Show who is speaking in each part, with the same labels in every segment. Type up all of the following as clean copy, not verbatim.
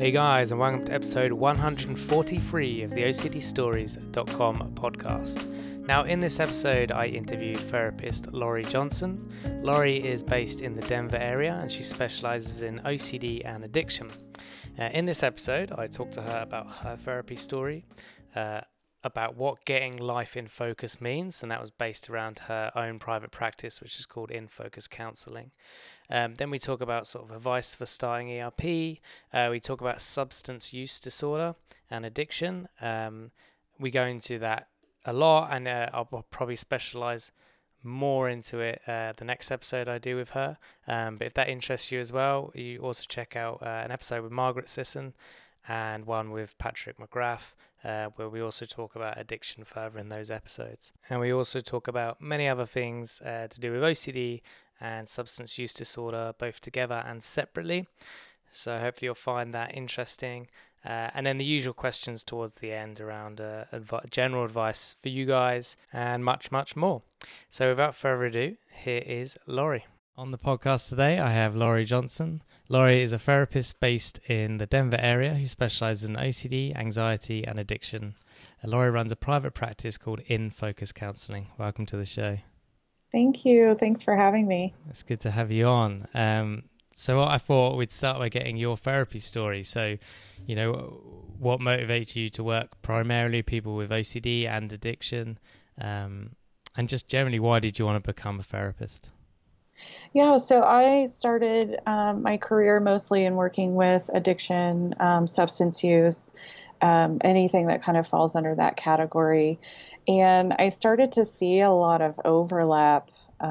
Speaker 1: Hey guys, and welcome to episode 143 of the OCDstories.com podcast. Now, in this episode, I interviewed therapist Laurie Johnson. Laurie is based in the Denver area and she specializes in OCD and addiction. In this episode, I talked to her about her therapy story, about what getting life in focus means, and that was based around her own private practice, which is called In Focus Counseling. Then we talk about sort of advice for starting ERP. We talk about substance use disorder and addiction. We go into that a lot, and I'll probably specialize more into it the next episode I do with her. But if that interests you as well, you also check out an episode with Margaret Sisson and one with Patrick McGrath, where we also talk about addiction further in those episodes. And we also talk about many other things to do with OCD and substance use disorder, both together and separately. So hopefully you'll find that interesting. And then the usual questions towards the end around general advice for you guys and much, much more. So without further ado, here is Laurie. On the podcast today, I have Laurie Johnson. Laurie is a therapist based in the Denver area who specializes in OCD, anxiety, and addiction. Laurie runs a private practice called In Focus Counseling. Welcome to the show.
Speaker 2: Thank you. Thanks for having me.
Speaker 1: It's good to have you on. So I thought we'd start by getting your therapy story. So, what motivates you to work primarily with people with OCD and addiction? And just generally, why did you want to become a therapist?
Speaker 2: Yeah, so I started my career mostly in working with addiction, substance use, anything that kind of falls under that category. And I started to see a lot of overlap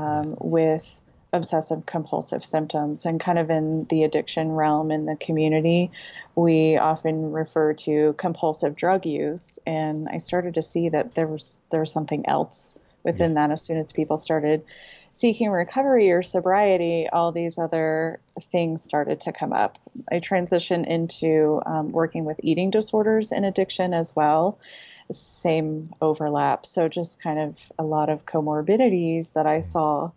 Speaker 2: with obsessive compulsive symptoms, and kind of in the addiction realm in the community, we often refer to compulsive drug use. And I started to see that there was something else within that. As soon as people started seeking recovery or sobriety, all these other things started to come up. I transitioned into working with eating disorders and addiction as well. Same overlap. So just kind of a lot of comorbidities that I saw.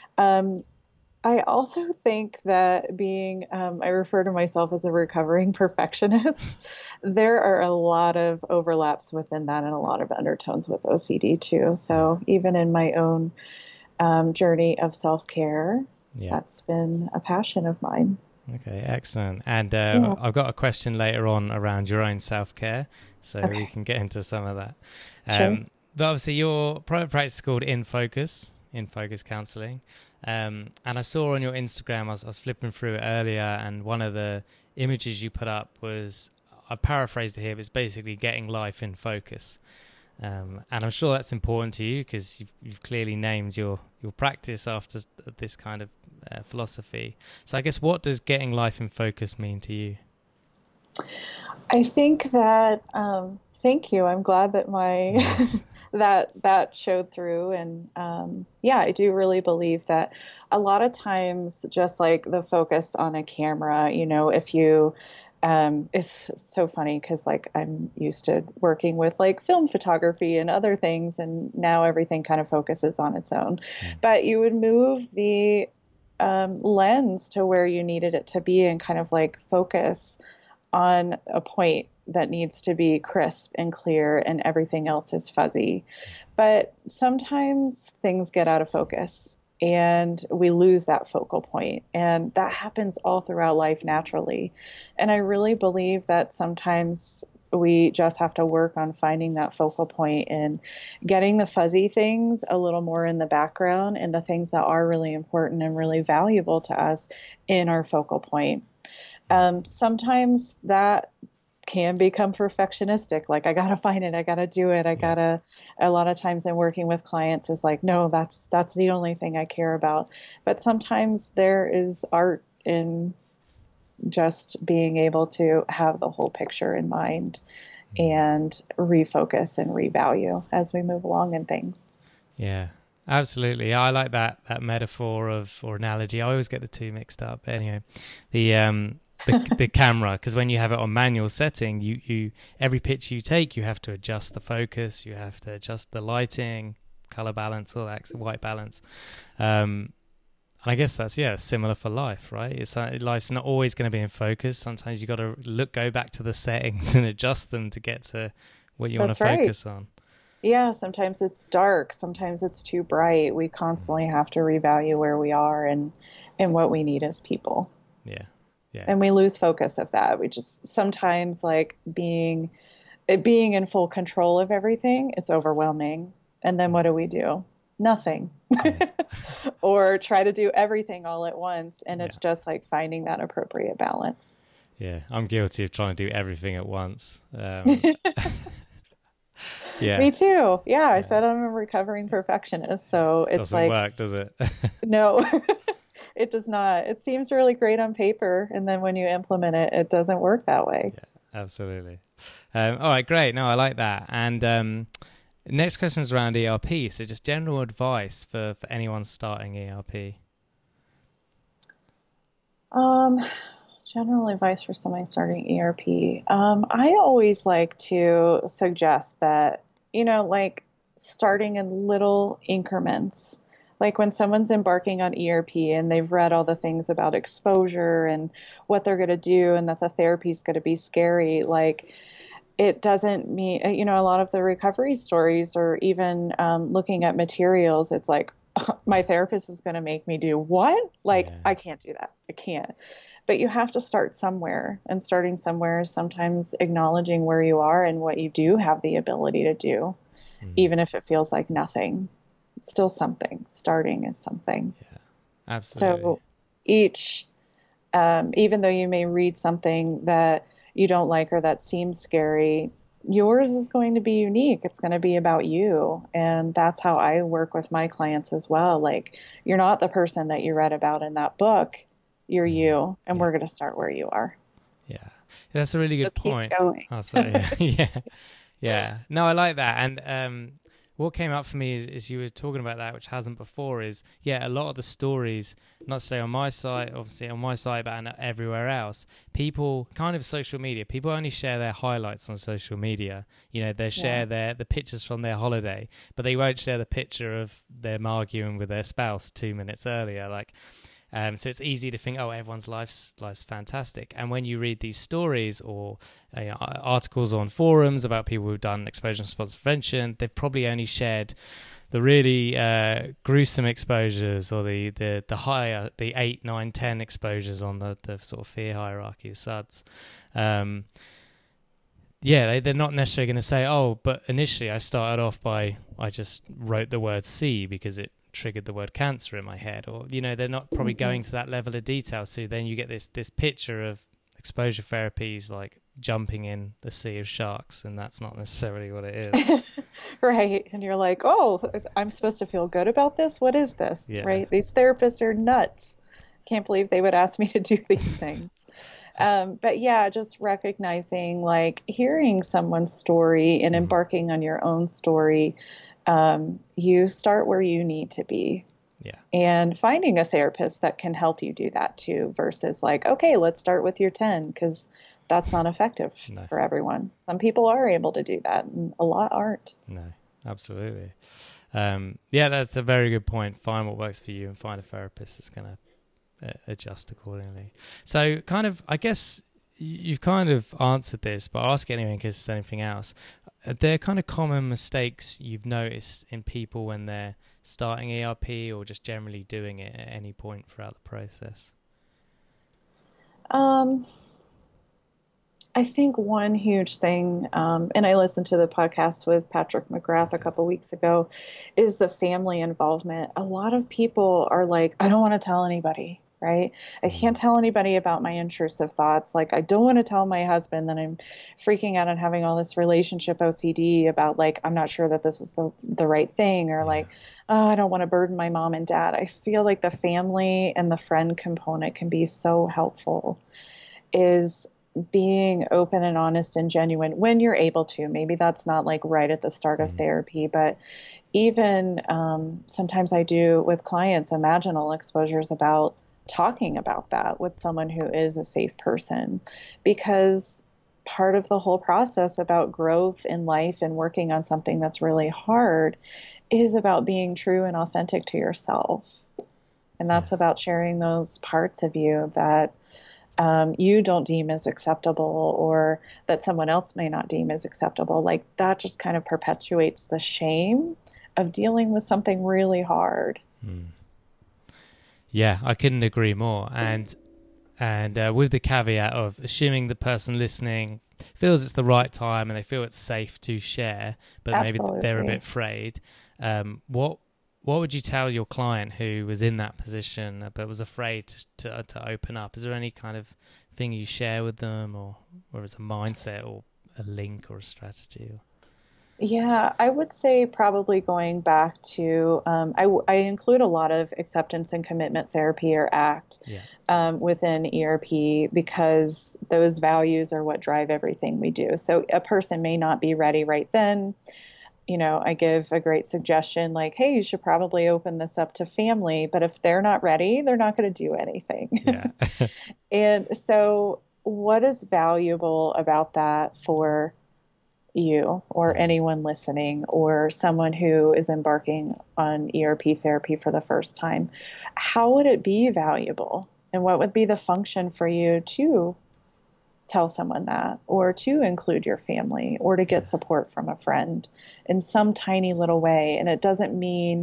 Speaker 2: I also think that being, I refer to myself as a recovering perfectionist, there are a lot of overlaps within that and a lot of undertones with OCD too. So even in my own journey of self-care, that's been a passion of mine.
Speaker 1: Okay, excellent. And I've got a question later on around your own self-care, so we can get into some of that.
Speaker 2: Sure.
Speaker 1: But obviously your private practice is called In Focus Counseling. And I saw on your Instagram, I was flipping through it earlier, and one of the images you put up was, I paraphrased it here, but it's basically getting life in focus. And I'm sure that's important to you because you've clearly named your practice after this kind of philosophy. So I guess, what does getting life in focus mean to you?
Speaker 2: I think that, thank you. I'm glad that that showed through. And I do really believe that a lot of times, just like the focus on a camera, if you it's so funny because I'm used to working with film photography and other things, and now everything kind of focuses on its own. But you would move the lens to where you needed it to be and kind of focus on a point that needs to be crisp and clear, and everything else is fuzzy. But sometimes things get out of focus and we lose that focal point. And that happens all throughout life naturally. And I really believe that sometimes we just have to work on finding that focal point and getting the fuzzy things a little more in the background, and the things that are really important and really valuable to us in our focal point. Sometimes that can become perfectionistic. I got to find it. I got to do it. A lot of times I'm working with clients is no, that's the only thing I care about. But sometimes there is art in just being able to have the whole picture in mind and refocus and revalue as we move along in things.
Speaker 1: Yeah, absolutely. I like that metaphor or analogy. I always get the two mixed up. Anyway, the camera, because when you have it on manual setting, you every picture you take, you have to adjust the focus, you have to adjust the lighting, color balance, all that, white balance. And I guess that's, yeah, similar for life, right? It's life's not always going to be in focus. Sometimes you got to go back to the settings and adjust them to get to what you want to focus on.
Speaker 2: Yeah, sometimes it's dark, sometimes it's too bright. We constantly have to revalue where we are and what we need as people.
Speaker 1: Yeah. Yeah.
Speaker 2: And we lose focus of that. We just sometimes like being in full control of everything, it's overwhelming. And then what do? Nothing. Yeah. Or try to do everything all at once. And it's just like finding that appropriate balance.
Speaker 1: Yeah, I'm guilty of trying to do everything at once. Yeah.
Speaker 2: Me too. Yeah, I said I'm a recovering perfectionist. So it's
Speaker 1: doesn't work, does it?
Speaker 2: No, it does not. It seems really great on paper. And then when you implement it, it doesn't work that way.
Speaker 1: Yeah, absolutely. All right, great. No, I like that. And next question is around ERP. So just general advice for anyone starting ERP.
Speaker 2: General advice for somebody starting ERP. I always like to suggest that, like starting in little increments. Like when someone's embarking on ERP and they've read all the things about exposure and what they're going to do and that the therapy is going to be scary, like it doesn't mean, a lot of the recovery stories or even looking at materials, it's like, my therapist is going to make me do what? Like, I can't do that. I can't. But you have to start somewhere, and starting somewhere is sometimes acknowledging where you are and what you do have the ability to do, even if it feels like nothing. It's still something. Starting is something.
Speaker 1: Yeah, absolutely.
Speaker 2: So each, even though you may read something that you don't like or that seems scary, yours is going to be unique. It's going to be about you. And that's how I work with my clients as well. Like, you're not the person that you read about in that book. You're you, and we're going to start where you are.
Speaker 1: Yeah, that's a really good point.
Speaker 2: Keep going.
Speaker 1: Oh, sorry. Yeah. No, I like that. And what came up for me is you were talking about that, which hasn't before, is, a lot of the stories, not say on my site, obviously on my site, but everywhere else, people kind of social media, people only share their highlights on social media. They share the pictures from their holiday, but they won't share the picture of them arguing with their spouse 2 minutes earlier. So it's easy to think, everyone's life's fantastic. And when you read these stories or articles on forums about people who've done exposure response prevention, they've probably only shared the really gruesome exposures or the higher, the 8, 9, 10 exposures on the sort of fear hierarchy, SUDS. They're not necessarily going to say, but initially I started off I just wrote the word C because it triggered the word cancer in my head, or they're not probably going to that level of detail. So then you get this picture of exposure therapies like jumping in the sea of sharks, and that's not necessarily what it is.
Speaker 2: Right. And you're like, I'm supposed to feel good about this? What is this? Right? These therapists are nuts. Can't believe they would ask me to do these things. But just recognizing, like, hearing someone's story and embarking on your own story, you start where you need to be.
Speaker 1: Yeah.
Speaker 2: And finding a therapist that can help you do that too, versus like, okay, let's start with your 10, because that's not effective for everyone. Some people are able to do that and a lot aren't.
Speaker 1: No, absolutely. That's a very good point. Find what works for you and find a therapist that's going to adjust accordingly. So kind of, I guess you've kind of answered this, but I'll ask anyway in case there's anything else. Are there kind of common mistakes you've noticed in people when they're starting ERP or just generally doing it at any point throughout the process?
Speaker 2: I think one huge thing, and I listened to the podcast with Patrick McGrath a couple weeks ago, is the family involvement. A lot of people are like, I don't want to tell anybody, right? I can't tell anybody about my intrusive thoughts. Like, I don't want to tell my husband that I'm freaking out and having all this relationship OCD about, like, I'm not sure that this is the right thing, or like, I don't want to burden my mom and dad. I feel like the family and the friend component can be so helpful, is being open and honest and genuine when you're able to. Maybe that's not like right at the start of therapy, but even sometimes I do with clients imaginal exposures about talking about that with someone who is a safe person, because part of the whole process about growth in life and working on something that's really hard is about being true and authentic to yourself. And that's about sharing those parts of you that you don't deem as acceptable, or that someone else may not deem as acceptable. Like that just kind of perpetuates the shame of dealing with something really hard.
Speaker 1: Yeah, I couldn't agree more. And with the caveat of assuming the person listening feels it's the right time and they feel it's safe to share, but
Speaker 2: Absolutely.
Speaker 1: maybe they're a bit afraid. What would you tell your client who was in that position but was afraid to open up? Is there any kind of thing you share with them, or as a mindset or a link or a strategy?
Speaker 2: Yeah, I would say probably going back to, I include a lot of acceptance and commitment therapy, or ACT, within ERP, because those values are what drive everything we do. So a person may not be ready right then. I give a great suggestion like, hey, you should probably open this up to family. But if they're not ready, they're not going to do anything.
Speaker 1: Yeah.
Speaker 2: And so what is valuable about that for you or anyone listening, or someone who is embarking on ERP therapy for the first time? How would it be valuable? And what would be the function for you to tell someone that, or to include your family, or to get support from a friend in some tiny little way? And it doesn't mean,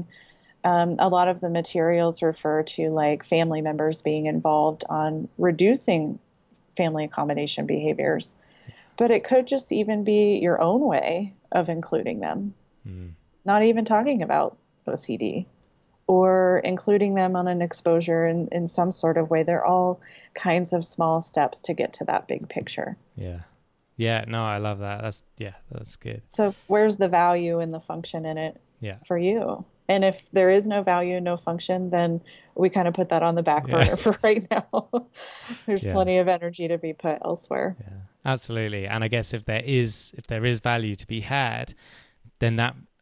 Speaker 2: a lot of the materials refer to like family members being involved on reducing family accommodation behaviors, but it could just even be your own way of including them. Not even talking about OCD, or including them on an exposure in some sort of way. They're all kinds of small steps to get to that big picture.
Speaker 1: Yeah, no, I love that. That's good.
Speaker 2: So where's the value and the function in it for you? And if there is no value, no function, then we kind of put that on the back burner for right now. There's plenty of energy to be put elsewhere.
Speaker 1: Yeah, absolutely. And I guess if there is value to be had, then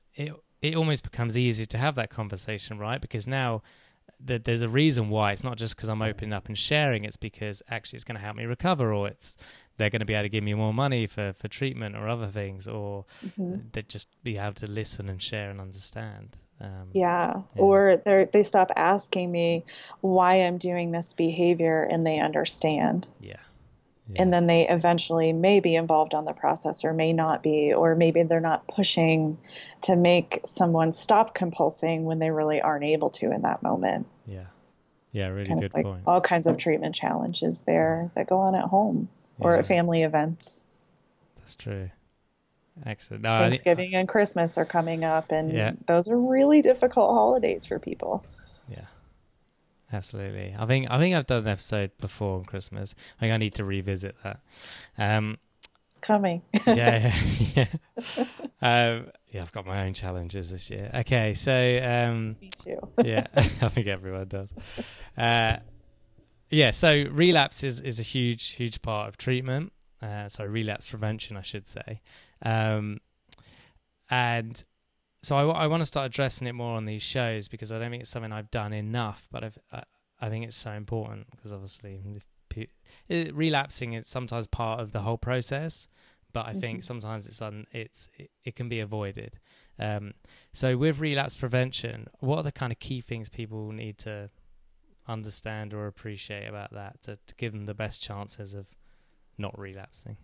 Speaker 1: it almost becomes easier to have that conversation, right? Because now there's a reason why. It's not just because I'm opening up and sharing. It's because actually it's going to help me recover, or they're going to be able to give me more money for treatment or other things, or they just be able to listen and share and understand.
Speaker 2: Or they stop asking me why I'm doing this behavior, and they understand. And then they eventually may be involved on the process, or may not be, or maybe they're not pushing to make someone stop compulsing when they really aren't able to in that moment.
Speaker 1: Really
Speaker 2: kind
Speaker 1: good
Speaker 2: of like
Speaker 1: point.
Speaker 2: All kinds of treatment challenges there that go on at home or at family events.
Speaker 1: That's true. Excellent.
Speaker 2: Thanksgiving and Christmas are coming up, and those are really difficult holidays for people.
Speaker 1: Absolutely. I think I've done an episode before on Christmas. I think I need to revisit that.
Speaker 2: It's coming.
Speaker 1: I've got my own challenges this year. Okay, so
Speaker 2: me too.
Speaker 1: I think everyone does. So relapse is a huge part of treatment. So relapse prevention, I should say. And so I want to start addressing it more on these shows, because I don't think it's something I've done enough, but I think it's so important, because obviously relapsing is sometimes part of the whole process, but I think sometimes it can be avoided. So with relapse prevention, what are the kind of key things people need to understand or appreciate about that to give them the best chances of not relapsing?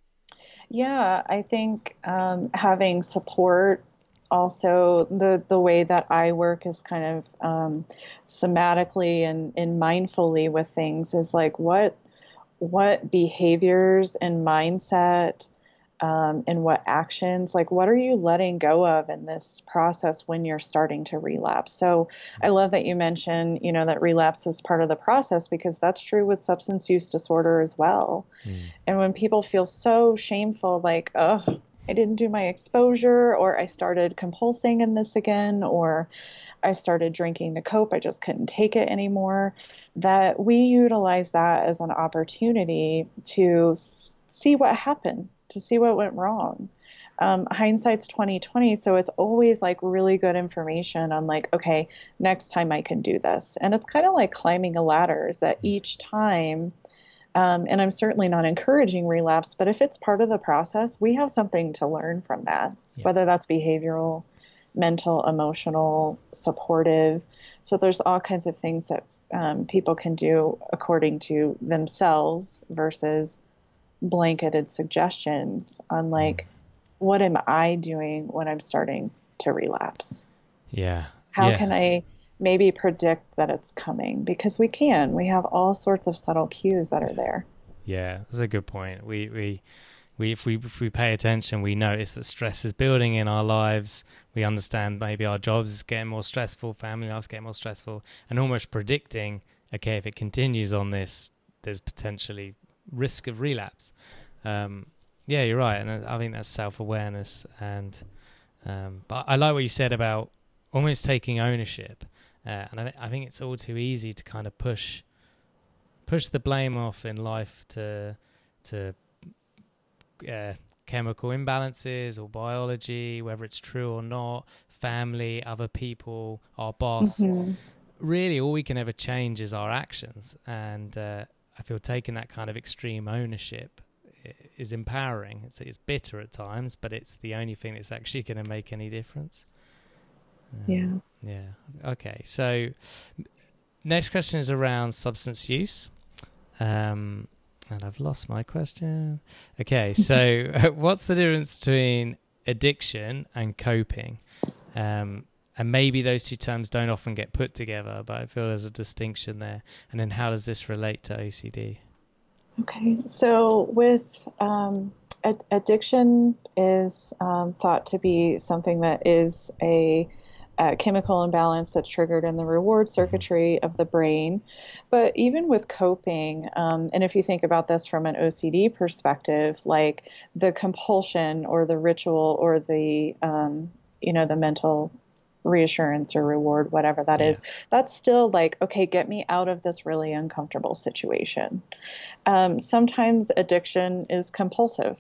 Speaker 2: I think having support. Also, the way that I work is kind of somatically and mindfully with things, is like what behaviors and mindset and what actions, like what are you letting go of in this process when you're starting to relapse? So I love that you mentioned, that relapse is part of the process, because that's true with substance use disorder as well. And when people feel so shameful, like, oh, I didn't do my exposure, or I started compulsing in this again, or I started drinking to cope, I just couldn't take it anymore, that we utilize that as an opportunity to see what happened, to see what went wrong. Hindsight's 20/20, so it's always like really good information on like, okay, next time I can do this. And it's kind of like climbing a ladder, is that each time, and I'm certainly not encouraging relapse, but if it's part of the process, we have something to learn from that, whether that's behavioral, mental, emotional, supportive. So there's all kinds of things that people can do according to themselves versus blanketed suggestions on like, what am I doing when I'm starting to relapse?
Speaker 1: Yeah.
Speaker 2: How can I maybe predict that it's coming? Because we have all sorts of subtle cues that are there.
Speaker 1: Yeah, that's a good point. We if we pay attention, we notice that stress is building in our lives. We understand maybe our jobs is getting more stressful, family life's getting more stressful, and almost predicting, okay, if it continues on this, there's potentially risk of relapse. Yeah, you're right, and I think that's self-awareness. And but I like what you said about almost taking ownership, and I think it's all too easy to kind of push the blame off in life to chemical imbalances or biology, whether it's true or not, family, other people, our boss.
Speaker 2: Mm-hmm.
Speaker 1: Really, all we can ever change is our actions. And I feel taking that kind of extreme ownership is empowering. It's bitter at times, but it's the only thing that's actually going to make any difference. Yeah. Okay. So next question is around substance use. And I've lost my question. Okay, so what's the difference between addiction and coping? And maybe those two terms don't often get put together, but I feel there's a distinction there. And then how does this relate to OCD?
Speaker 2: Okay, so with addiction is thought to be something that is a chemical imbalance that's triggered in the reward circuitry of the brain. But even with coping, and if you think about this from an OCD perspective, like the compulsion or the ritual or the, the mental reassurance or reward, whatever that is, that's still like, okay, get me out of this really uncomfortable situation. Sometimes addiction is compulsive.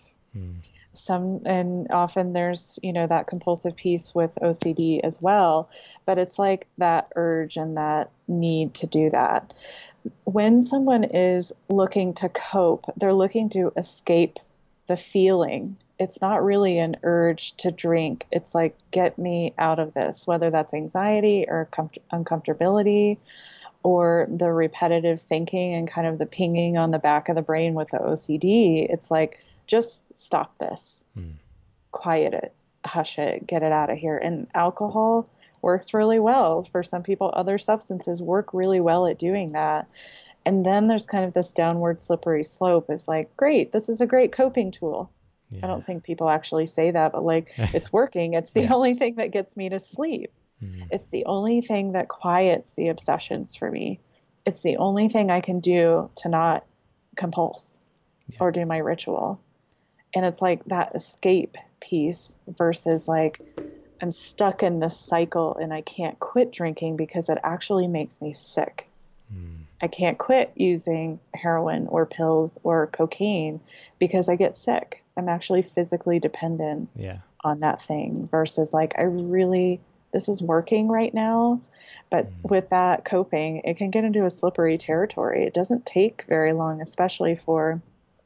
Speaker 2: And often there's, that compulsive piece with OCD as well, but it's like that urge and that need to do that. When someone is looking to cope, they're looking to escape the feeling. It's not really an urge to drink. It's like, get me out of this, whether that's anxiety or uncomfortability or the repetitive thinking and kind of the pinging on the back of the brain with the OCD. It's like, just stop this, quiet it, hush it, get it out of here. And alcohol works really well for some people. Other substances work really well at doing that. And then there's kind of this downward slippery slope. It's like, great, this is a great coping tool. Yeah. I don't think people actually say that, but like, it's working. It's the only thing that gets me to sleep. It's the only thing that quiets the obsessions for me. It's the only thing I can do to not compulse or do my ritual. And it's like that escape piece versus like, I'm stuck in this cycle and I can't quit drinking because it actually makes me sick. I can't quit using heroin or pills or cocaine because I get sick. I'm actually physically dependent on that thing versus like, this is working right now. But with that coping, it can get into a slippery territory. It doesn't take very long, especially for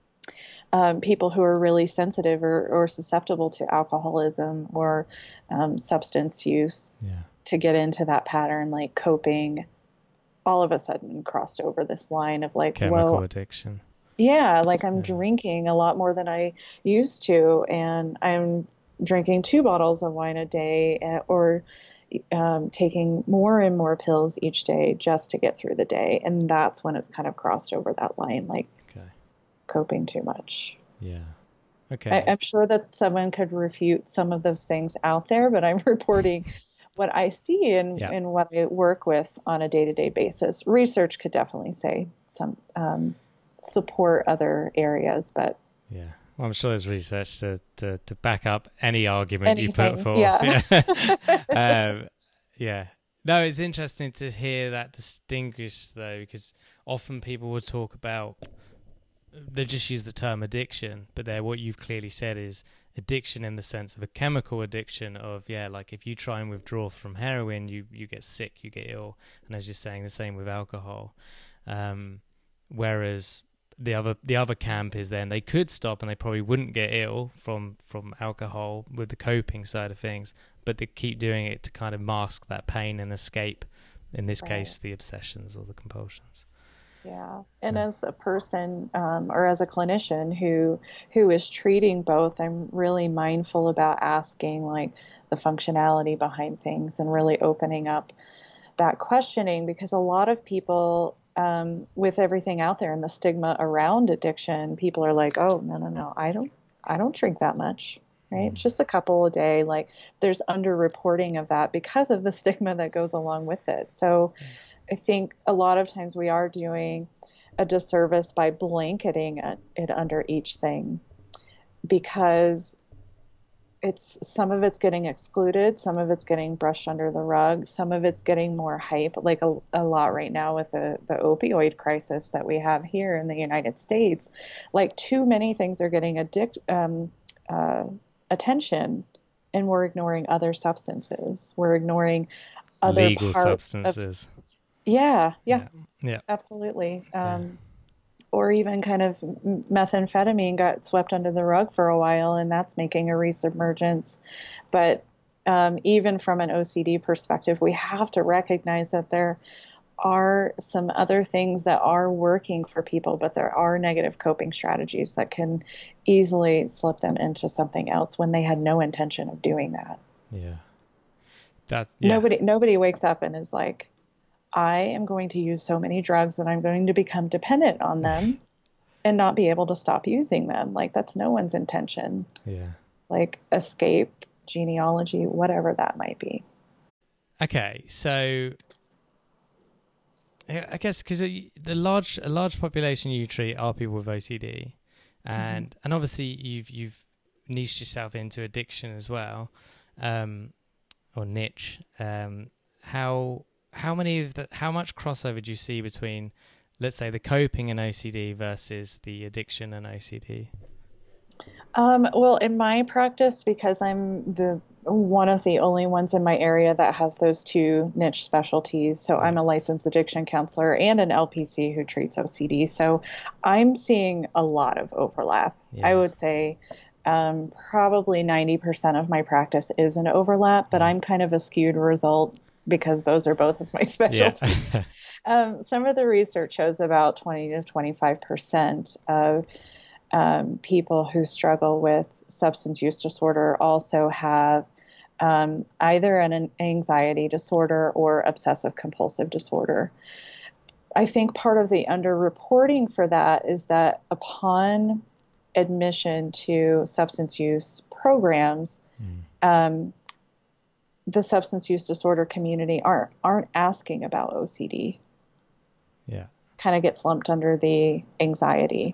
Speaker 2: people who are really sensitive or susceptible to alcoholism or substance use to get into that pattern, like coping all of a sudden crossed over this line of like,
Speaker 1: chemical addiction.
Speaker 2: Yeah, like I'm drinking a lot more than I used to, and I'm drinking 2 bottles of wine a day or taking more and more pills each day just to get through the day. And that's when it's kind of crossed over that line, like coping too much.
Speaker 1: Yeah. Okay.
Speaker 2: I'm sure that someone could refute some of those things out there, but I'm reporting what I see and what I work with on a day-to-day basis. Research could definitely say some support other areas, but
Speaker 1: well, I'm sure there's research to back up any argument you put forth. No, it's interesting to hear that distinguished though, because often people will talk about, they just use the term addiction, but what you've clearly said is addiction in the sense of a chemical addiction of, like if you try and withdraw from heroin, you get sick, you get ill. And as you're saying, the same with alcohol. Whereas the other camp is then they could stop and they probably wouldn't get ill from alcohol with the coping side of things, but they keep doing it to kind of mask that pain and escape, in this case, the obsessions or the compulsions.
Speaker 2: Yeah. And as a person, or as a clinician who is treating both, I'm really mindful about asking like the functionality behind things and really opening up that questioning, because a lot of people, with everything out there and the stigma around addiction, people are like, oh, no, I don't drink that much. Right. It's just a couple a day. Like, there's underreporting of that because of the stigma that goes along with it. So I think a lot of times we are doing a disservice by blanketing it under each thing, because some of it's getting excluded, some of it's getting brushed under the rug, some of it's getting more hype, like a lot right now with the opioid crisis that we have here in the United States. Like, too many things are getting attention, and we're ignoring other substances. We're ignoring other
Speaker 1: legal substances.
Speaker 2: Yeah,
Speaker 1: yeah,
Speaker 2: absolutely. Or even kind of methamphetamine got swept under the rug for a while, and that's making a resurgence. But even from an OCD perspective, we have to recognize that there are some other things that are working for people, but there are negative coping strategies that can easily slip them into something else when they had no intention of doing that. Nobody wakes up and is like, I am going to use so many drugs that I'm going to become dependent on them and not be able to stop using them. Like, that's no one's intention. It's like escape, genealogy, whatever that might be.
Speaker 1: Okay, so I guess because a large population you treat are people with OCD, and obviously you've niched yourself into addiction as well, or niche. How much crossover do you see between, let's say, the coping and OCD versus the addiction and OCD?
Speaker 2: Well, in my practice, because I'm one of the only ones in my area that has those two niche specialties. So I'm a licensed addiction counselor and an LPC who treats OCD. So I'm seeing a lot of overlap. I would say probably 90% of my practice is an overlap, but I'm kind of a skewed result because those are both of my specialties. Some of the research shows about 20 to 25% of people who struggle with substance use disorder also have either an anxiety disorder or obsessive compulsive disorder. I think part of the underreporting for that is that upon admission to substance use programs, the substance use disorder community aren't asking about OCD. Kind of gets lumped under the anxiety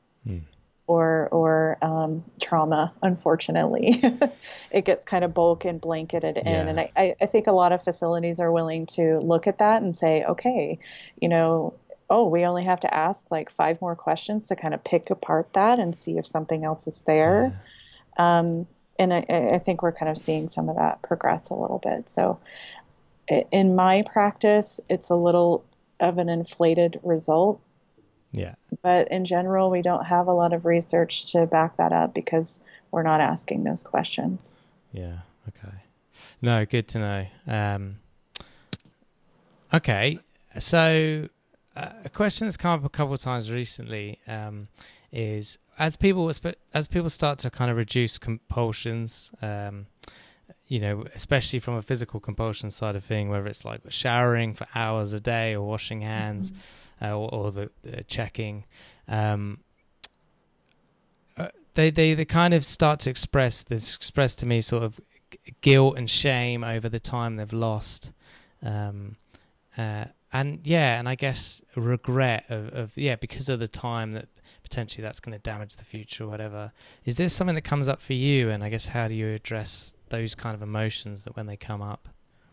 Speaker 2: or trauma, unfortunately. It gets kind of bulk and blanketed in. And I think a lot of facilities are willing to look at that and say, okay, we only have to ask like 5 more questions to kind of pick apart that and see if something else is there. And I think we're kind of seeing some of that progress a little bit. So in my practice, it's a little of an inflated result. But in general, we don't have a lot of research to back that up because we're not asking those questions.
Speaker 1: Okay. No, good to know. Okay. So a question that's come up a couple of times recently is as people start to kind of reduce compulsions, especially from a physical compulsion side of thing, whether it's like showering for hours a day or washing hands or the checking, they kind of start to express to me sort of guilt and shame over the time they've lost, and I guess regret of because of the time that potentially that's going to damage the future or whatever. Is there something that comes up for you, and I guess how do you address those kind of emotions that when they come up?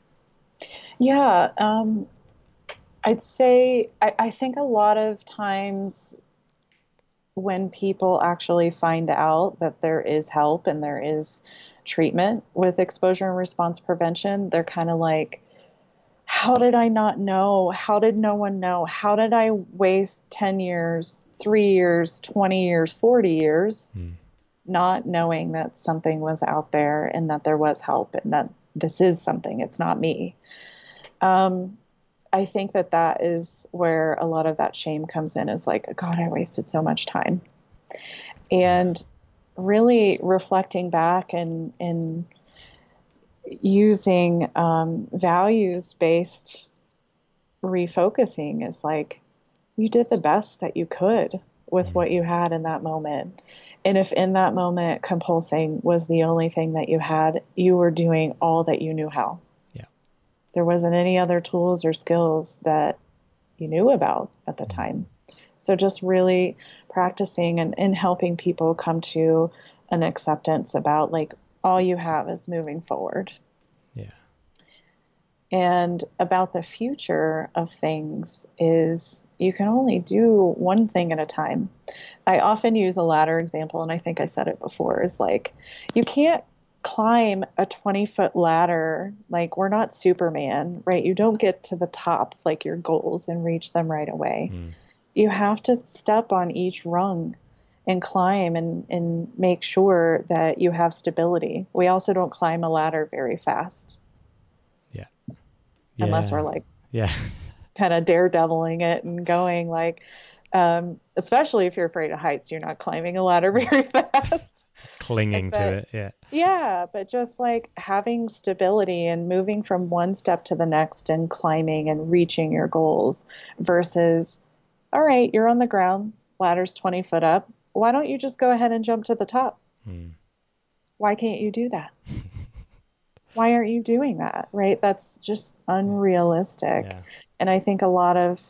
Speaker 2: I'd say I think a lot of times when people actually find out that there is help and there is treatment with exposure and response prevention, they're kind of like, how did I not know? How did no one know? How did I waste 10 years, 3 years, 20 years, 40 years not knowing that something was out there and that there was help and that this is something, it's not me. I think that is where a lot of that shame comes in, is like, God, I wasted so much time. And really reflecting back and using values-based refocusing is like, you did the best that you could with what you had in that moment. And if in that moment compulsing was the only thing that you had, you were doing all that you knew how.
Speaker 1: Yeah.
Speaker 2: There wasn't any other tools or skills that you knew about at the time. So just really practicing and helping people come to an acceptance about like, all you have is moving forward.
Speaker 1: Yeah.
Speaker 2: And about the future of things is you can only do one thing at a time. I often use a ladder example, and I think I said it before, is like, you can't climb a 20-foot ladder. Like, we're not Superman, right? You don't get to the top, like your goals, and reach them right away. You have to step on each rung and climb and make sure that you have stability. We also don't climb a ladder very fast.
Speaker 1: Yeah.
Speaker 2: Unless we're like,
Speaker 1: yeah,
Speaker 2: kind of daredeviling it and going like, especially if you're afraid of heights, you're not climbing a ladder very fast.
Speaker 1: Clinging to it. Yeah.
Speaker 2: Yeah. But just like having stability and moving from one step to the next and climbing and reaching your goals versus, all right, you're on the ground, ladder's 20 foot up. Why don't you just go ahead and jump to the top? Why can't you do that? Why aren't you doing that? Right? That's just unrealistic. Yeah. And I think a lot of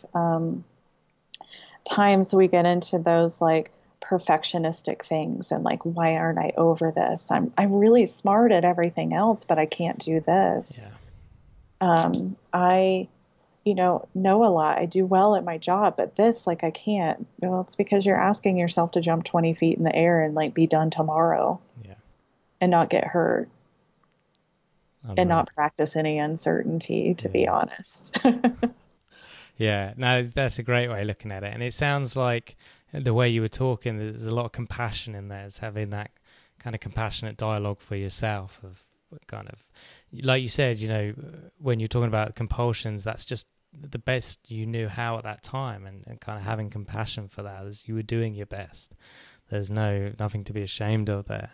Speaker 2: times we get into those like perfectionistic things and like, why aren't I over this? I'm really smart at everything else, but I can't do this. Yeah. I know a lot. I do well at my job, but this, like, I can't. Well, it's because you're asking yourself to jump 20 feet in the air and like be done tomorrow. Yeah. And not get hurt. And not practice any uncertainty, to be honest.
Speaker 1: Yeah, no, that's a great way of looking at it. And it sounds like the way you were talking, there's a lot of compassion in there. It's having that kind of compassionate dialogue for yourself of kind of, like you said, when you're talking about compulsions, that's just the best you knew how at that time, and kind of having compassion for that as you were doing your best. There's nothing to be ashamed of there.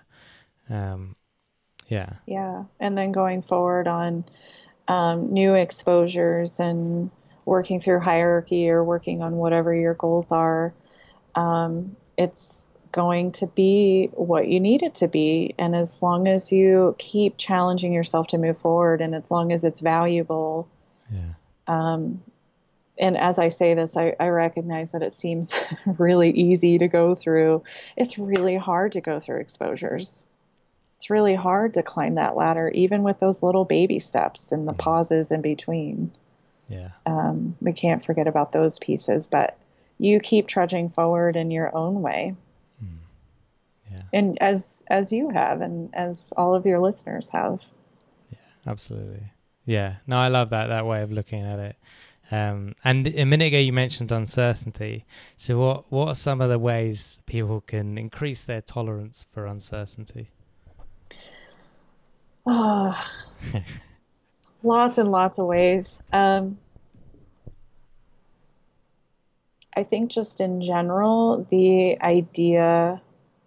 Speaker 1: Yeah. Yeah.
Speaker 2: And then going forward on new exposures and working through hierarchy or working on whatever your goals are, it's going to be what you need it to be. And as long as you keep challenging yourself to move forward, and as long as it's valuable, and as I say this, I recognize that it seems really easy to go through. It's really hard to go through exposures. It's really hard to climb that ladder, even with those little baby steps and the pauses in between.
Speaker 1: Yeah.
Speaker 2: We can't forget about those pieces, but you keep trudging forward in your own way.
Speaker 1: Yeah.
Speaker 2: And as you have, and as all of your listeners have.
Speaker 1: Yeah, absolutely. Yeah. No, I love that way of looking at it. And a minute ago you mentioned uncertainty. So what are some of the ways people can increase their tolerance for uncertainty?
Speaker 2: Lots and lots of ways. I think just in general, the idea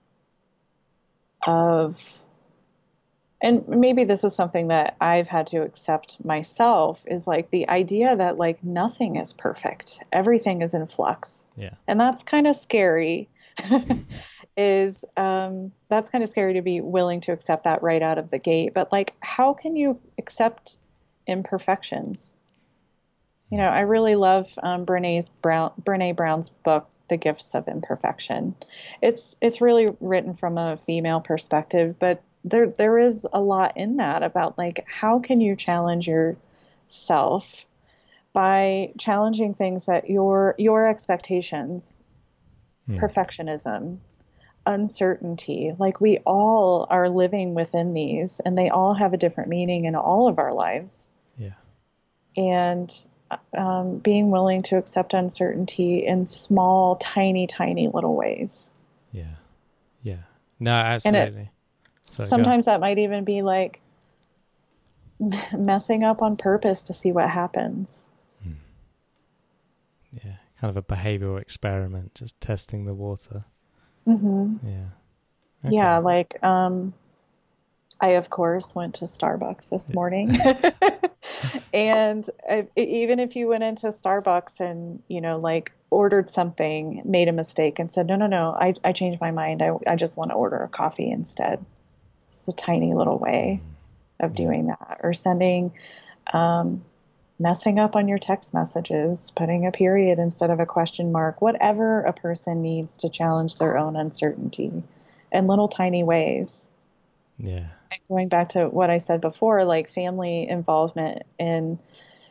Speaker 2: of, and maybe this is something that I've had to accept myself, is like the idea that like nothing is perfect. Everything is in flux.
Speaker 1: Yeah.
Speaker 2: And that's kind of scary. That's kind of scary to be willing to accept that right out of the gate. But like, how can you accept imperfections? I really love Brene Brown's book, The Gifts of Imperfection. It's really written from a female perspective, but there is a lot in that about like, how can you challenge yourself by challenging things that your expectations, perfectionism, uncertainty, like we all are living within these, and they all have a different meaning in all of our lives.
Speaker 1: Yeah.
Speaker 2: And being willing to accept uncertainty in small, tiny, tiny little ways.
Speaker 1: Yeah. Yeah. No, absolutely.
Speaker 2: Sometimes that might even be like, messing up on purpose to see what happens.
Speaker 1: Yeah, kind of a behavioral experiment, just testing the water.
Speaker 2: Hmm.
Speaker 1: Yeah.
Speaker 2: Yeah,
Speaker 1: Okay.
Speaker 2: like I of course went to Starbucks this morning. And even if you went into Starbucks and, like ordered something, made a mistake and said, no, no, no, I changed my mind. I just want to order a coffee instead. It's a tiny little way of
Speaker 1: Yeah.
Speaker 2: doing that. Or sending, um, messing up on your text messages, putting a period instead of a question mark, whatever a person needs to challenge their own uncertainty in little tiny ways.
Speaker 1: Yeah.
Speaker 2: And going back to what I said before, like family involvement in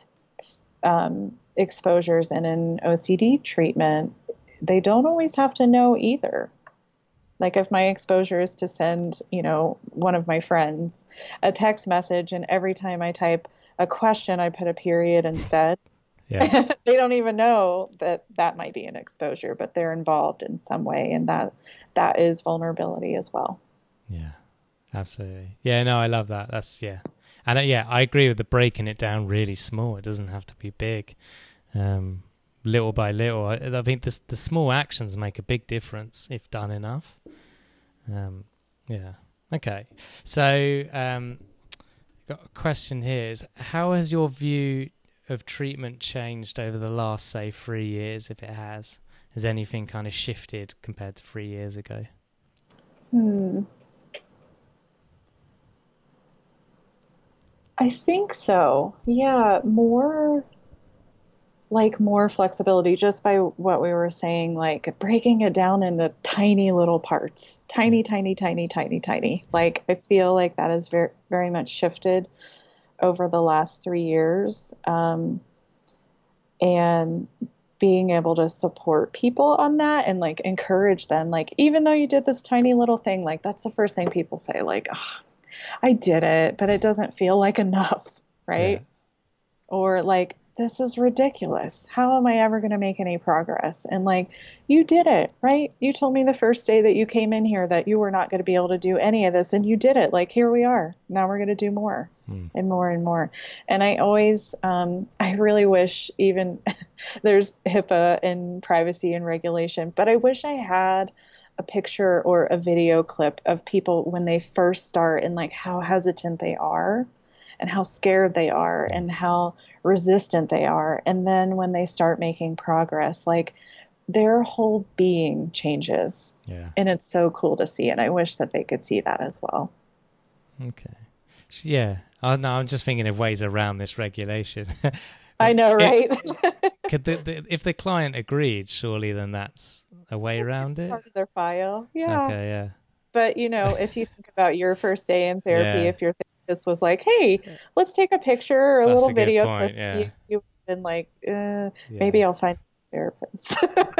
Speaker 2: exposures and in OCD treatment, they don't always have to know either. Like if my exposure is to send, one of my friends a text message, and every time I type a question, I put a period instead.
Speaker 1: Yeah.
Speaker 2: They don't even know that that might be an exposure, but they're involved in some way, and that is vulnerability as well.
Speaker 1: Yeah. Absolutely. Yeah, no, I love that. That's, yeah. And yeah, I agree with the breaking it down really small. It doesn't have to be big. Little by little. I think the small actions make a big difference if done enough. Yeah. Okay. So, got a question here is, how has your view of treatment changed over the last, say, 3 years, if it has? Has anything kind of shifted compared to 3 years ago?
Speaker 2: Hmm. I think so. Yeah, more flexibility just by what we were saying, like breaking it down into tiny little parts,
Speaker 1: Yeah.
Speaker 2: tiny, tiny, tiny, tiny, tiny. Like I feel like that has very, very much shifted over the last 3 years. And being able to support people on that and like encourage them, like, even though you did this tiny little thing, like that's the first thing people say, like, oh, I did it, but it doesn't feel like enough,
Speaker 1: Yeah.
Speaker 2: right? Or like, this is ridiculous. How am I ever going to make any progress? And like, you did it, right? You told me the first day that you came in here that you were not going to be able to do any of this, and you did it. Like, here we are. Now we're going to do more and more and more. And I always, I really wish, even there's HIPAA and privacy and regulation, but I wish I had a picture or a video clip of people when they first start and like how hesitant they are and how scared they are and how resistant they are. And then when they start making progress, like their whole being changes.
Speaker 1: Yeah.
Speaker 2: And it's so cool to see. And I wish that they could see that as well.
Speaker 1: Okay. Yeah. No, I'm just thinking of ways around this regulation.
Speaker 2: I know, right?
Speaker 1: If the client agreed, surely then that's a way around it.
Speaker 2: Part of their file. Yeah.
Speaker 1: Okay. Yeah.
Speaker 2: But, if you think about your first day in therapy,
Speaker 1: Yeah.
Speaker 2: if your therapist was like, hey, let's take a picture or a
Speaker 1: That's
Speaker 2: little
Speaker 1: a good
Speaker 2: video clip
Speaker 1: point.
Speaker 2: of
Speaker 1: Yeah.
Speaker 2: you would have been like, maybe
Speaker 1: Yeah.
Speaker 2: I'll find a therapist.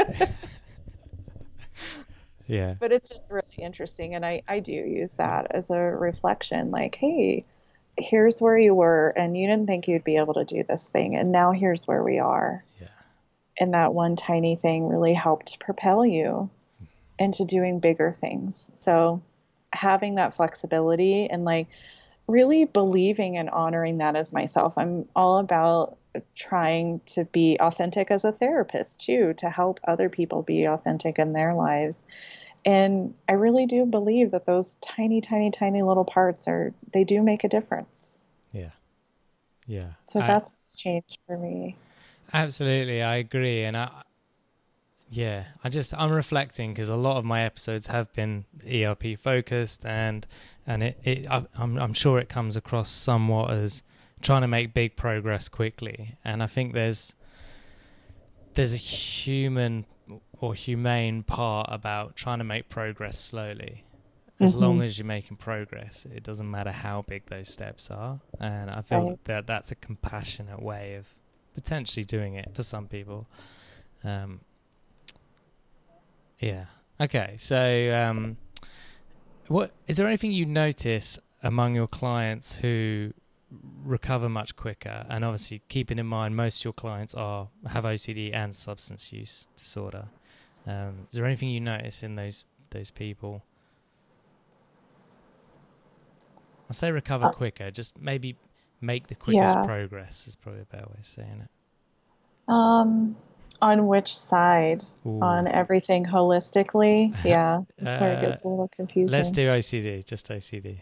Speaker 1: Yeah.
Speaker 2: But it's just really interesting. And I do use that as a reflection, like, hey, here's where you were, and you didn't think you'd be able to do this thing. And now here's where we are.
Speaker 1: Yeah.
Speaker 2: And that one tiny thing really helped propel you into doing bigger things. So having that flexibility and like really believing and honoring that as myself. I'm all about trying to be authentic as a therapist too, to help other people be authentic in their lives. And I really do believe that those tiny, tiny, tiny little parts they do make a difference.
Speaker 1: Yeah. Yeah.
Speaker 2: So that's what's changed for me.
Speaker 1: Absolutely. I agree. And I'm reflecting because a lot of my episodes have been ERP focused, and I'm sure it comes across somewhat as trying to make big progress quickly. And I think there's a humane part about trying to make progress slowly. As long as you're making progress, it doesn't matter how big those steps are. And I feel that that's a compassionate way of potentially doing it for some people. Yeah. Okay. So, what is there anything you notice among your clients who recover much quicker? And obviously, keeping in mind most of your clients have OCD and substance use disorder. Is there anything you notice in those people? I say recover quicker. Just maybe make the quickest progress is probably a better way of saying it.
Speaker 2: On which side?
Speaker 1: Ooh.
Speaker 2: On everything holistically? Yeah, that's where it gets a little confusing.
Speaker 1: Let's do OCD, just OCD.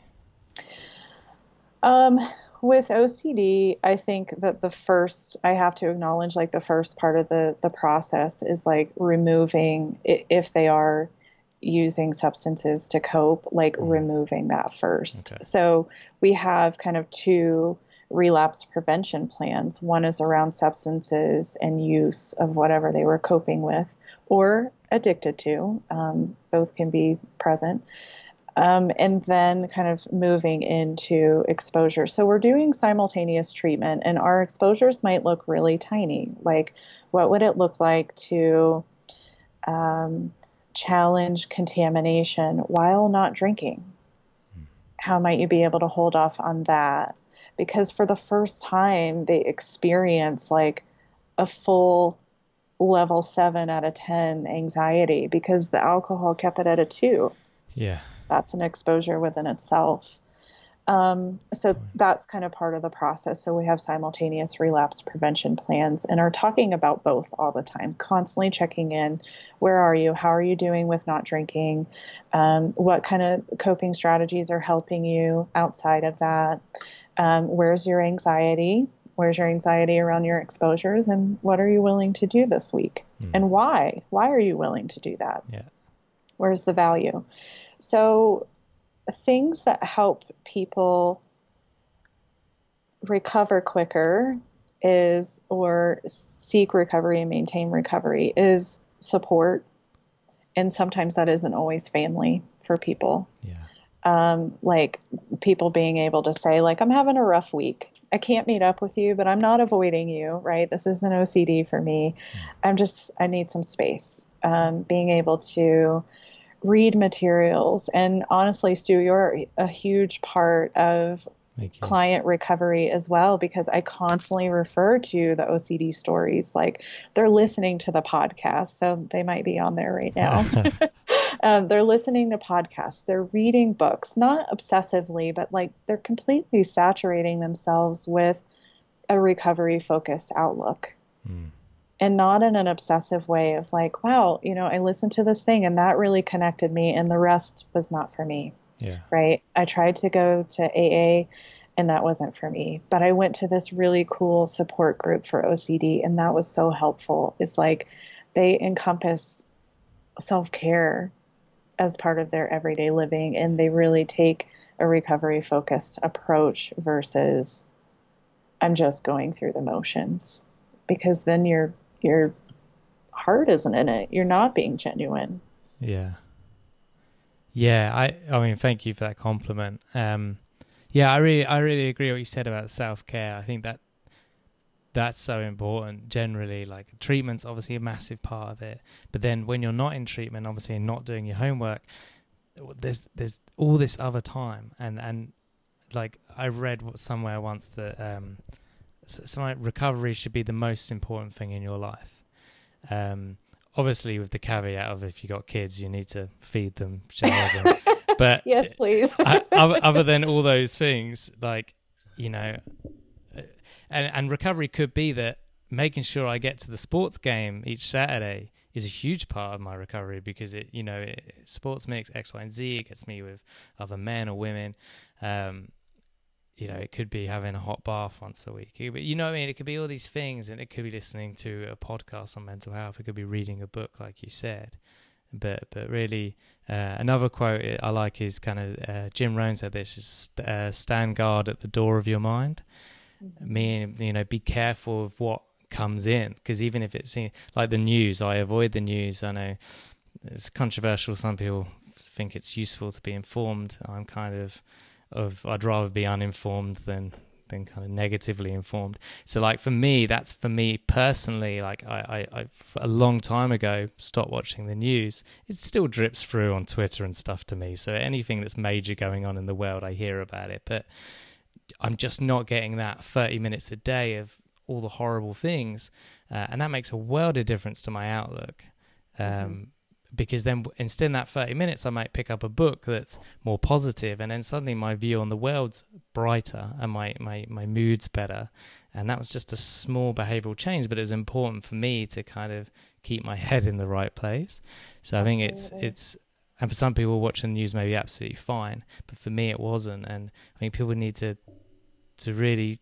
Speaker 2: With OCD, I think that I have to acknowledge, like, the first part of the process is like removing, if they are using substances to cope, like removing that first. Okay. So we have kind of two relapse prevention plans. One is around substances and use of whatever they were coping with or addicted to. Both can be present. And then kind of moving into exposure. So we're doing simultaneous treatment, and our exposures might look really tiny. Like, what would it look like to challenge contamination while not drinking? How might you be able to hold off on that? Because for the first time, they experience like a full level 7 out of 10 anxiety because the alcohol kept it at a 2.
Speaker 1: Yeah.
Speaker 2: That's an exposure within itself. So that's kind of part of the process. So we have simultaneous relapse prevention plans and are talking about both all the time, constantly checking in. Where are you? How are you doing with not drinking? What kind of coping strategies are helping you outside of that? Where's your anxiety? Where's your anxiety around your exposures? And what are you willing to do this week? And why? Why are you willing to do that?
Speaker 1: Yeah.
Speaker 2: Where's the value? So things that help people recover quicker or seek recovery and maintain recovery is support. And sometimes that isn't always family for people.
Speaker 1: Yeah.
Speaker 2: Like people being able to say, like, I'm having a rough week. I can't meet up with you, but I'm not avoiding you, right? This isn't OCD for me. I need some space. Being able to read materials. And honestly, Stu, you're a huge part of client recovery as well, because I constantly refer to the OCD stories. Like, they're listening to the podcast, so they might be on there right now. They're listening to podcasts. They're reading books, not obsessively, but like they're completely saturating themselves with a recovery focused outlook. And not in an obsessive way of like, wow, I listened to this thing and that really connected me and the rest was not for me.
Speaker 1: Yeah.
Speaker 2: Right. I tried to go to AA and that wasn't for me, but I went to this really cool support group for OCD and that was so helpful. It's like they encompass self-care as part of their everyday living and they really take a recovery focused approach versus I'm just going through the motions, because then your heart isn't in it. You're not being genuine.
Speaker 1: Yeah. Yeah. I mean, thank you for that compliment. Yeah, I really agree what you said about self-care. I think that's so important generally. Like, treatment's obviously a massive part of it. But then when you're not in treatment, obviously, and not doing your homework, there's all this other time. And like, I read somewhere once that something like recovery should be the most important thing in your life. Obviously with the caveat of if you got kids, you need to feed them, shower them. But
Speaker 2: yes, please.
Speaker 1: Other than all those things, like, and recovery could be that making sure I get to the sports game each Saturday is a huge part of my recovery, because it sports mix X, Y, and Z. It gets me with other men or women. It could be having a hot bath once a week. But it could be all these things, and it could be listening to a podcast on mental health. It could be reading a book, like you said. But really, another quote I like is kind of Jim Rohn said this: is stand guard at the door of your mind. Meaning, be careful of what comes in, because even if it's like the news, I avoid the news. I know it's controversial. Some people think it's useful to be informed. I'm kind of I'd rather be uninformed than kind of negatively informed. So like for me personally, like I a long time ago stopped watching the news. It still drips through on Twitter and stuff to me. So anything that's major going on in the world, I hear about it. But I'm just not getting that 30 minutes a day of all the horrible things. And that makes a world of difference to my outlook. because then instead of that 30 minutes, I might pick up a book that's more positive, and then suddenly my view on the world's brighter and my mood's better. And that was just a small behavioral change, but it was important for me to kind of keep my head in the right place. So
Speaker 2: Absolutely.
Speaker 1: I think it's and for some people watching the news may be absolutely fine, but for me it wasn't. And I think people need to really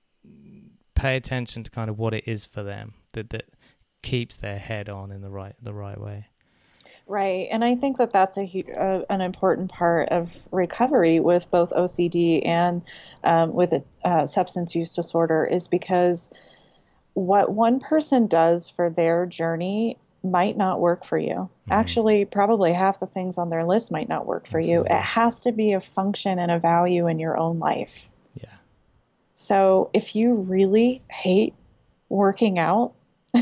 Speaker 1: pay attention to kind of what it is for them that keeps their head on in the right way.
Speaker 2: Right. And I think that that's an important part of recovery with both OCD and with a substance use disorder, is because what one person does for their journey might not work for you. Mm-hmm. Actually, probably half the things on their list might not work for Absolutely. You. It has to be a function and a value in your own life.
Speaker 1: Yeah.
Speaker 2: So if you really hate working out,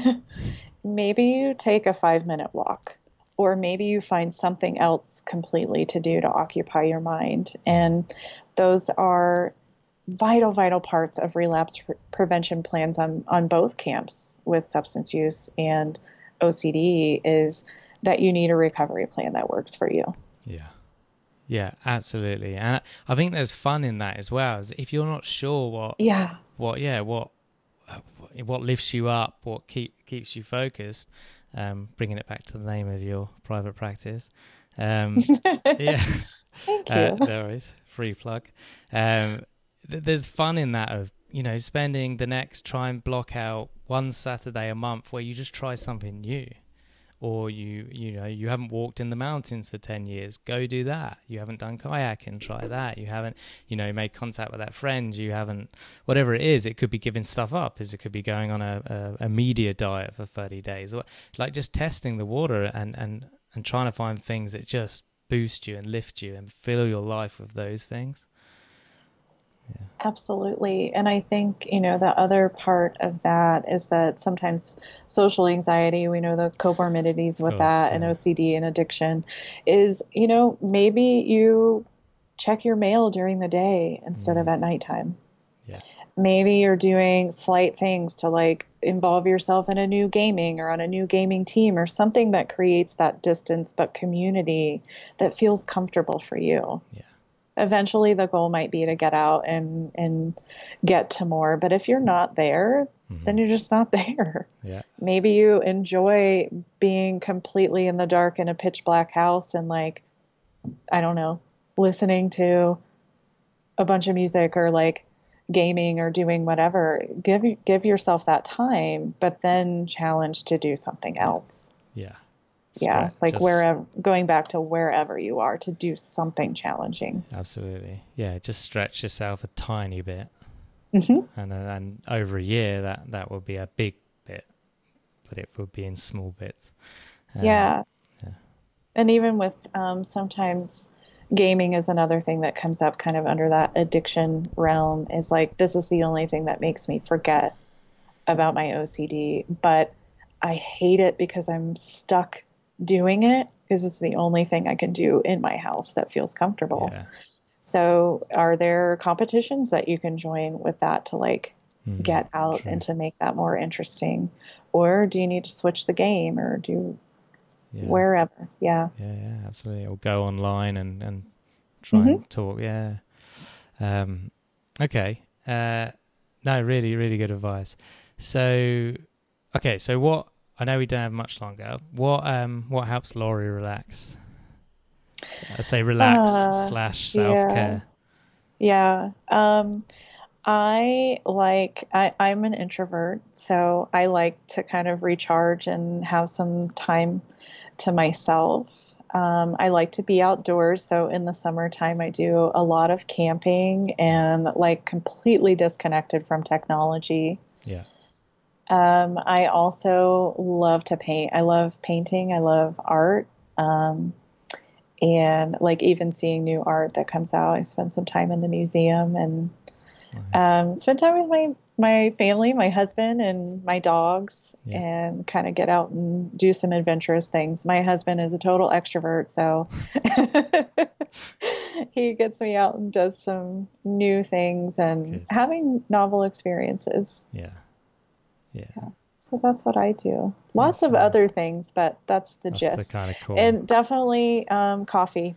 Speaker 2: maybe you take a 5-minute walk. Or maybe you find something else completely to do to occupy your mind. And those are vital, vital parts of relapse prevention plans on both camps with substance use and OCD, is that you need a recovery plan that works for you.
Speaker 1: Yeah. Yeah, absolutely. And I think there's fun in that as well. Is if you're not sure what lifts you up, what keeps you focused, bringing it back to the name of your private practice. Yeah.
Speaker 2: Thank you.
Speaker 1: No worries. Free plug. There's fun in that of, spending the next, try and block out one Saturday a month where you just try something new. Or you haven't walked in the mountains for 10 years, go do that. You haven't done kayaking, try that. You haven't, made contact with that friend. You haven't, whatever it is. It could be giving stuff up. It could be going on a media diet for 30 days. Or like just testing the water and trying to find things that just boost you and lift you and fill your life with those things. Yeah.
Speaker 2: Absolutely. And I think, the other part of that is that sometimes social anxiety, we know the comorbidities with that, and OCD and addiction is, maybe you check your mail during the day instead of at nighttime.
Speaker 1: Yeah.
Speaker 2: Maybe you're doing slight things to involve yourself in a new gaming or on a new gaming team or something that creates that distance but community that feels comfortable for you.
Speaker 1: Yeah.
Speaker 2: Eventually the goal might be to get out and get to more. But if you're not there, then you're just not there.
Speaker 1: Yeah.
Speaker 2: Maybe you enjoy being completely in the dark in a pitch black house and I don't know, listening to a bunch of music or gaming or doing whatever. Give yourself that time, but then challenge to do something else.
Speaker 1: Yeah.
Speaker 2: Yeah, wherever, going back to wherever you are to do something challenging.
Speaker 1: Absolutely. Yeah, just stretch yourself a tiny bit.
Speaker 2: Mm-hmm.
Speaker 1: And over a year, that will be a big bit, but it will be in small bits.
Speaker 2: Yeah. And even with sometimes gaming is another thing that comes up kind of under that addiction realm, is this is the only thing that makes me forget about my OCD, but I hate it because I'm stuck doing it because it's the only thing I can do in my house that feels comfortable.
Speaker 1: Yeah.
Speaker 2: So are there competitions that you can join with that to get out and to make that more interesting? Or do you need to switch the game or do wherever? Yeah.
Speaker 1: Yeah, absolutely. Or go online and try and talk. Yeah. Okay. No, really, really good advice. So, okay. So what, I know we don't have much longer. What helps Laurie relax? I say relax / self-care.
Speaker 2: Yeah. I'm an introvert, so I like to kind of recharge and have some time to myself. I like to be outdoors. So in the summertime, I do a lot of camping and completely disconnected from technology.
Speaker 1: Yeah.
Speaker 2: I also love to paint. I love painting. I love art. And even seeing new art that comes out. I spend some time in the museum and spend time with my family, my husband and my dogs, and kind of get out and do some adventurous things. My husband is a total extrovert, so he gets me out and does some new things and having novel experiences.
Speaker 1: Yeah.
Speaker 2: So that's what I do. Lots of other things, but that's the
Speaker 1: That's
Speaker 2: gist.
Speaker 1: the kind of core.
Speaker 2: And definitely coffee.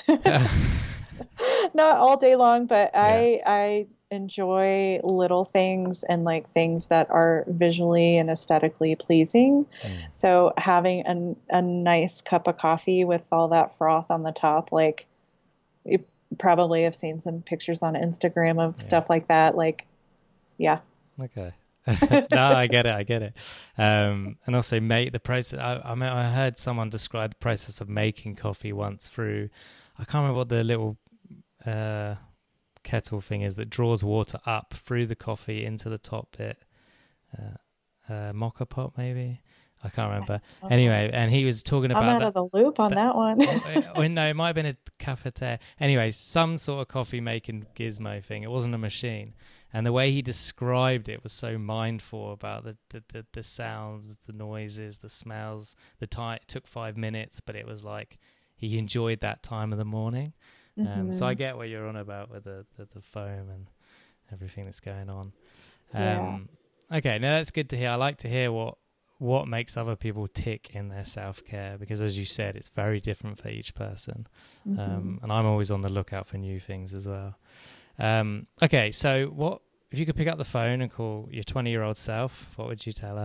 Speaker 2: Not all day long, but
Speaker 1: Yeah.
Speaker 2: I enjoy little things and like things that are visually and aesthetically pleasing. So having a nice cup of coffee with all that froth on the top, like you probably have seen some pictures on Instagram of stuff like that. Like, yeah.
Speaker 1: Okay. No, I get it. And also make the process. I heard someone describe the process of making coffee once through, I can't remember what the little kettle thing is that draws water up through the coffee into the top bit. Mocha pot, maybe. I can't remember. Anyway, and he was talking about.
Speaker 2: I'm out of the loop on that one.
Speaker 1: No, it might have been a cafetiere. Anyway, some sort of coffee making gizmo thing. It wasn't a machine. And the way he described it was so mindful about the sounds, the noises, the smells, the time. It took 5 minutes, but it was like he enjoyed that time of the morning. So I get what you're on about with the foam and everything that's going on. Okay, now that's good to hear. I like to hear what makes other people tick in their self-care, because as you said, it's very different for each person. And I'm always on the lookout for new things as well. Okay, so what if you could pick up the phone and call your 20-year-old self, what would you tell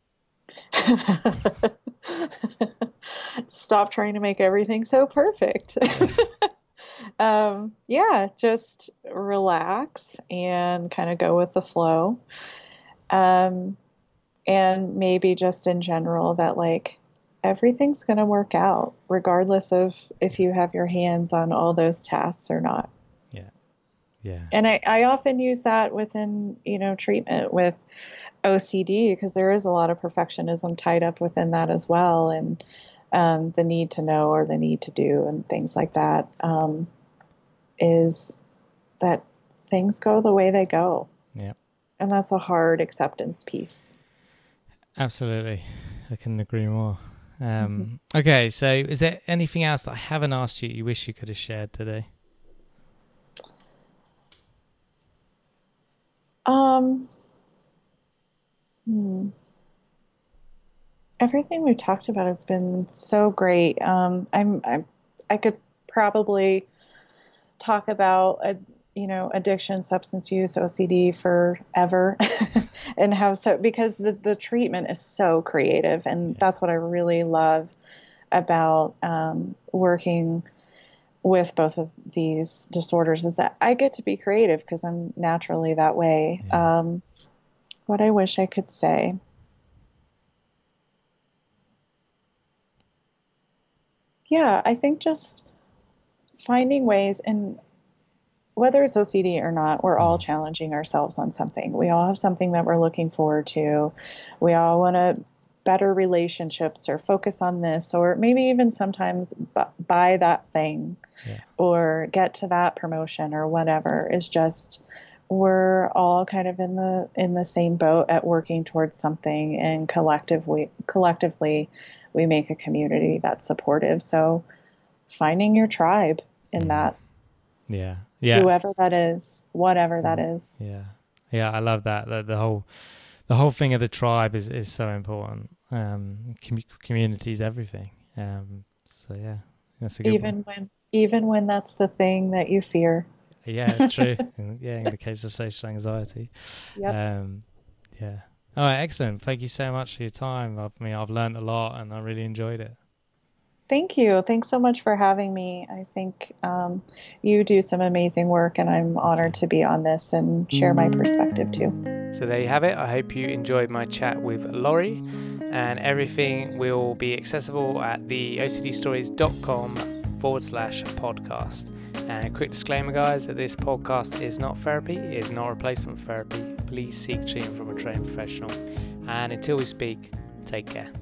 Speaker 1: her?
Speaker 2: Stop trying to make everything so perfect. Just relax and kind of go with the flow. And maybe just in general that like everything's going to work out regardless of if you have your hands on all those tasks or not.
Speaker 1: Yeah.
Speaker 2: And I often use that within, treatment with OCD, because there is a lot of perfectionism tied up within that as well. And the need to know or the need to do and things like that, is that things go the way they go.
Speaker 1: Yeah.
Speaker 2: And that's a hard acceptance piece.
Speaker 1: Absolutely. I couldn't agree more. Okay, so is there anything else that I haven't asked you wish you could have shared today?
Speaker 2: Everything we've talked about has been so great. I could probably talk about addiction, substance use, OCD forever, and how so, because the treatment is so creative, and that's what I really love about working with both of these disorders, is that I get to be creative because I'm naturally that way. What I wish I could say. Yeah, I think just finding ways, and whether it's OCD or not, we're all challenging ourselves on something. We all have something that we're looking forward to. We all want to better relationships or focus on this, or maybe even sometimes buy that thing or get to that promotion or whatever. Is just we're all kind of in the same boat at working towards something, and collectively we make a community that's supportive. So finding your tribe in that. Yeah. Whoever that is, whatever that is.
Speaker 1: Yeah. I love that. The whole thing of the tribe is so important. Community's everything. So yeah, that's a good one.
Speaker 2: Even when that's the thing that you fear.
Speaker 1: Yeah, true. In the case of social anxiety.
Speaker 2: Yep.
Speaker 1: Yeah. All right, excellent. Thank you so much for your time. I've learned a lot and I really enjoyed it.
Speaker 2: Thank you. Thanks so much for having me. I think you do some amazing work, and I'm honored to be on this and share my perspective too.
Speaker 1: So there you have it. I hope you enjoyed my chat with Laurie, and everything will be accessible at theocdstories.com/podcast. And a quick disclaimer, guys, that this podcast is not therapy, it is not replacement therapy. Please seek treatment from a trained professional. And until we speak, take care.